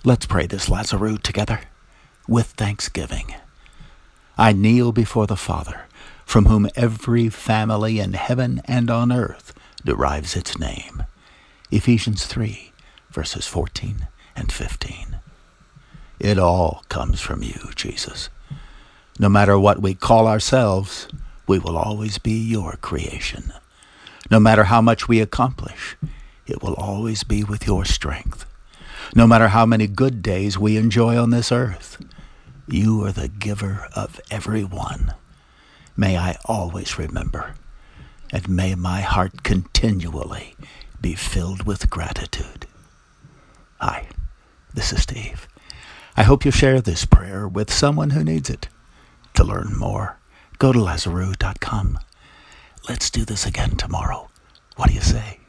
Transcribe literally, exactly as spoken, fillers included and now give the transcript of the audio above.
Let's pray this Lazarus together with thanksgiving. I kneel before the Father, from whom every family in heaven and on earth derives its name. Ephesians three, verses fourteen and fifteen. It all comes from you, Jesus. No matter what we call ourselves, we will always be your creation. No matter how much we accomplish, it will always be with your strength. No matter how many good days we enjoy on this earth, you are the giver of every one. May I always remember, and may my heart continually be filled with gratitude. Hi, this is Steve. I hope you share this prayer with someone who needs it. To learn more, go to Lazarus dot com. Let's do this again tomorrow. What do you say?